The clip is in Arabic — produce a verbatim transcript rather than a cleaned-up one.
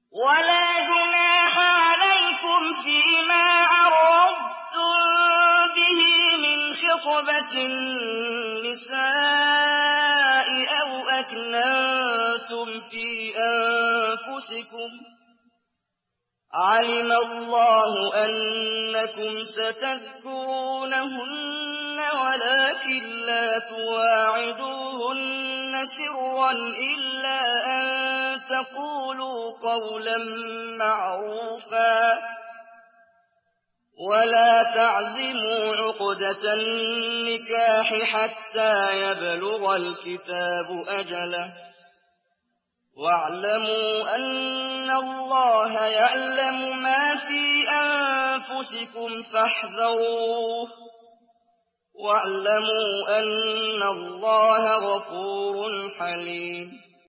ولا جناح عليكم فيما عرضتم به من خطبة النساء أو أكننتم في أنفسكم علم الله أنكم ستذكرونهن ولكن لا تواعدوهن سرا إلا أن تقولوا قولا معروفا ولا تعزموا عقدة النكاح حتى يبلغ الكتاب أجله واعلموا أن الله يعلم ما في أنفسكم فاحذروه واعلموا أن الله غفور حليم